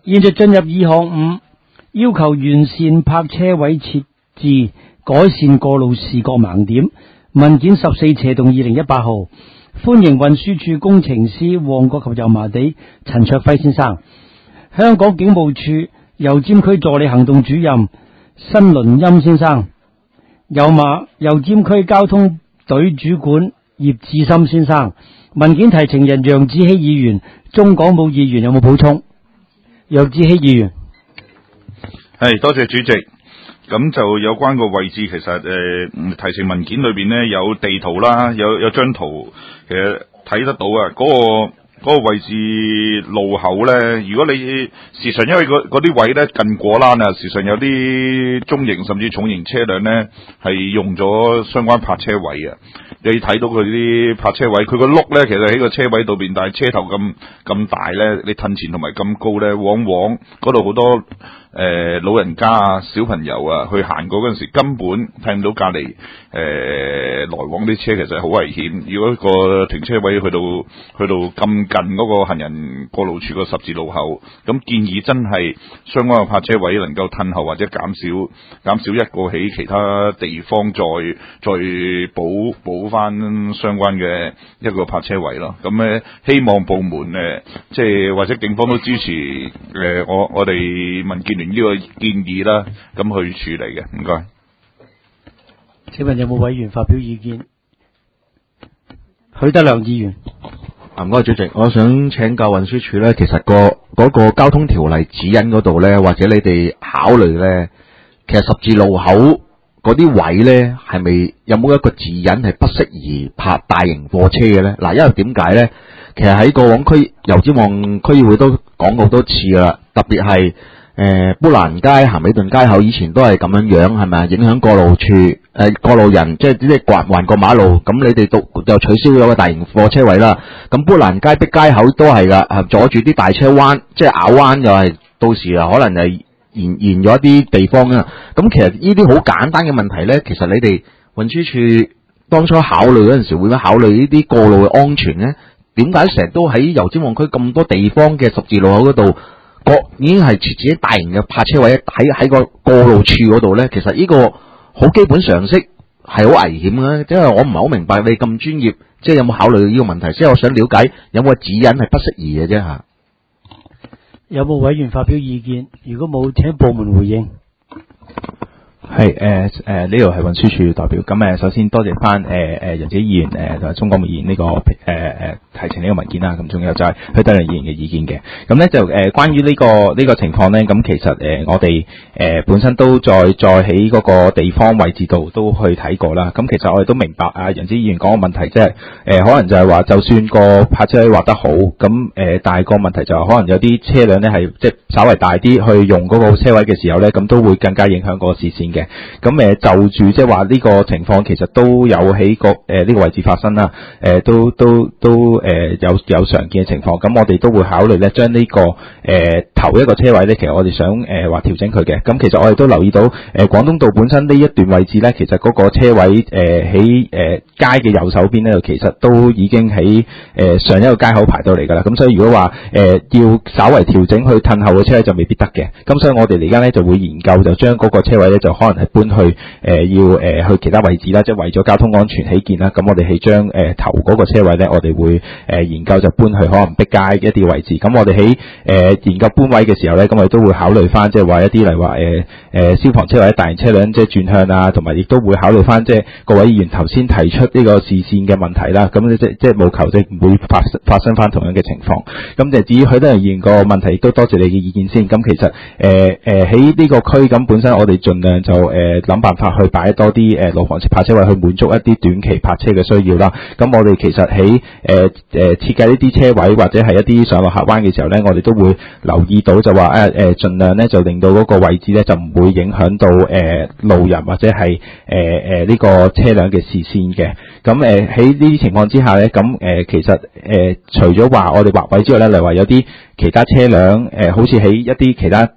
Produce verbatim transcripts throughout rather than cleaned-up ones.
現在進入二項五，要求完善泊車位設置，改善過路視覺盲點。文件十四斜動二零一八號，歡迎運輸署工程師旺角及油麻地陳卓輝先生，香港警務處油尖區助理行動主任新倫欽先生，油麻油尖區交通隊主管葉志深先生。文件提呈人楊志希議員、鍾港武議員有冇補充？楊志希議員， 係多謝主席。咁就有關個位置，其實誒、呃、提呈文件裏邊呢，有地圖啦，有有張圖，其實睇得到啊。嗰、那個嗰、那個位置路口呢，如果你時常因為嗰啲位呢近果欄啊，時常有啲中型甚至重型車輛呢係用咗相關泊車位啊。你睇到佢啲泊車位，佢個轆咧，其實喺個車位度邊，但係車頭咁咁大咧，你褪前同埋咁高咧，往往嗰度好多誒、呃、老人家啊、小朋友啊去行過嗰陣時，根本睇唔到隔離誒來往啲車，其實係好危險。如果個停車位去到去到咁近嗰個行人過路處個十字路口，咁建議真係相關嘅泊車位能夠褪後或者減少減少一個喺其他地方再再補補翻相關嘅一個泊車位咯。咁咧希望部門誒即係或者警方都支持誒、呃、我我哋民建聯呢個建議啦，咁去處理嘅。唔該。 請問有冇委員發表意見？許德良議員。 唔該，主席，我想請教運輸署咧，其實個嗰個交通條例指引嗰度咧，或者你哋考慮咧，其實十字路口嗰啲位咧，係咪有冇一個指引係不適宜泊大型貨車嘅咧？嗱，因為點解咧？其實喺過往區油尖旺區議會都講過好多次噶啦，特別係誒砵蘭街、咸美頓街口以前都係咁樣樣，係咪啊？影響過路處誒、呃、過路人，即係即係橫橫過馬路，咁你哋都又取消咗個大型貨車位啦。咁砵蘭街逼街口都係噶，係阻住啲大車彎，即係拗彎又係到時啊，可能係延延咗一啲地方啊。咁其實呢啲好簡單嘅問題咧，其實你哋運輸署當初考慮嗰陣時，會唔會考慮呢啲過路嘅安全咧？點解成日都喺油尖旺區咁多地方嘅十字路口嗰度，個已經係設置大型嘅泊車位喺喺個過路處嗰度咧？其實呢個好基本常識係好危險嘅，因為我唔係好明白你咁專業，即係有冇考慮呢個問題？所以我想了解有冇指引係不適宜嘅啫嚇。 有冇委員發表意見？如果冇，請部門回應。 係誒誒，呢度係運輸署代表。咁誒，首先多謝翻誒誒楊子議員誒同埋鍾國明議員呢個誒誒提呈呢個文件啦。咁仲有就係許德良議員嘅意見嘅。咁咧就誒、呃、關於呢、這個呢、這個情況咧，咁其實誒、呃、我哋誒、呃、本身都再再喺嗰個地方位置度都去睇過啦。咁其實我哋都明白啊楊子議員講嘅問題，即係誒可能就係話，就算個泊車位劃得好，咁誒、呃、但係個問題就係可能有啲車輛咧係即係稍微大啲去用嗰個車位嘅時候咧，咁都會更加影響個視線嘅。咁誒就住即係話呢個情況，其實都有喺個誒呢個位置發生啦。誒、呃、都都都誒、呃、有有常見嘅情況。咁我哋都會考慮咧，將呢、這個誒、呃、頭一個車位咧，其實我哋想誒話調整佢嘅。咁其實我哋都留意到誒廣東道本身呢一段位置咧，其實嗰個車位誒喺誒街嘅右手邊咧，其實都已經喺誒、呃、上一個街口排到嚟㗎啦。咁所以如果話誒、呃、要稍為調整去褪後嘅車就未必得嘅。咁所以我哋而家咧就會研究，就將嗰個車位咧就可能係搬去誒、呃、要誒、呃、去其他位置啦，即係為咗交通安全起見啦。咁我哋係將誒頭嗰個車位咧，我哋會誒、呃、研究就搬去可能逼街一啲位置。咁我哋喺誒研究搬位嘅時候咧，咁我哋都會考慮翻即係話一啲例如話誒誒消防車或者大型車輛即係轉向啊，同埋亦都會考慮翻即係各位議員頭先提出呢個視線嘅問題啦。咁即即係務求即係唔會發發生翻同樣嘅情況。咁就至於許德良議員個問題，亦都多謝你嘅意見先。咁其實誒誒喺呢個區咁本身，我哋盡量就誒諗、呃、辦法去擺多啲誒路旁泊車位，去滿足一啲短期泊車嘅需要啦。咁我哋其實喺誒誒設計呢啲車位或者係一啲上落客彎嘅時候咧，我哋都會留意到就話誒誒盡量咧就令到嗰個位置咧就唔會影響到誒、呃、路人或者係誒誒呢個車輛嘅視線嘅。咁誒喺呢啲情況之下咧，咁誒、呃、其實誒、呃、除咗話我哋劃位之外咧，例如話有啲其他車輛誒、呃，好似喺一啲其他條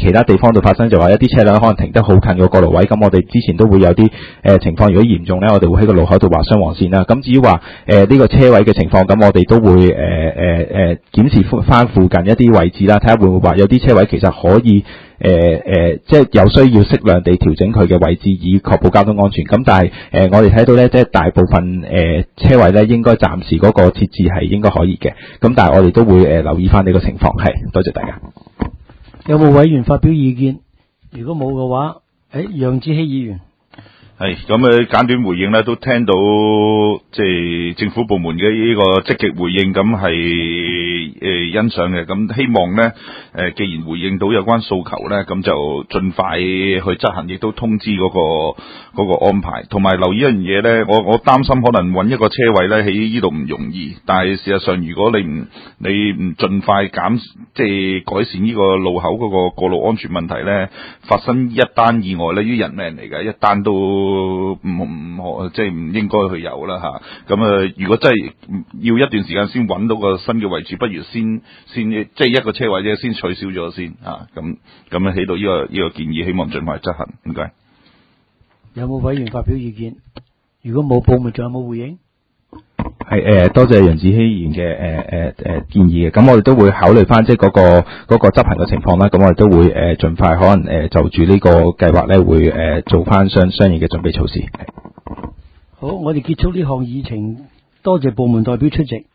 其他地方度發生，就話一啲車輛可能停得好近個過路位，咁我哋之前都會有啲誒、呃、情況，如果嚴重咧，我哋會喺個路口度畫雙黃線啦。咁至於話誒呢個車位嘅情況，咁我哋都會誒誒誒檢視翻附近一啲位置啦，睇下會唔會話有啲車位其實可以。誒誒、呃，即係有需要適量地調整佢嘅位置，以確保交通安全。咁但係誒、呃，我哋睇到咧，即係大部分誒、呃、車位咧，應該暫時嗰個設置係應該可以嘅。咁但係我哋都會誒、呃、留意翻呢個情況。係，多謝大家。 有冇委員發表意見？如果冇嘅話，誒，楊志希議員。 係咁誒，簡短回應咧，都聽到即係政府部門嘅呢個積極回應，咁係誒欣賞嘅。咁希望咧誒、呃，既然回應到有關訴求咧，咁就盡快去執行，亦都通知嗰、嗰個、嗰個安排。同埋留意一樣嘢咧，我我擔心可能揾一個車位咧喺呢度唔容易，但係事實上如果你唔你唔盡快減即係改善呢個路口嗰個過路安全問題咧，發生一單意外咧，於人命嚟嘅，一單都。唔唔即係唔應該去有啦吓，咁啊如果真係要一段時間先揾到個新嘅位置，不如先先即係一個車位啫，先取消咗先啊，咁咁樣起到呢個呢個建議，希望盡快執行。唔該。 有冇委員發表意見？如果冇，部門仲有冇回應？ 係誒、呃，多謝楊子希議員嘅誒誒誒建議嘅，咁我哋都會考慮翻即係嗰個嗰、嗰個執行嘅情況啦。咁我哋都會誒盡、呃、快可能誒、呃、就住呢個計劃咧，會誒、呃、做翻相相應嘅準備措施。 好，我哋結束呢項議程，多謝部門代表出席。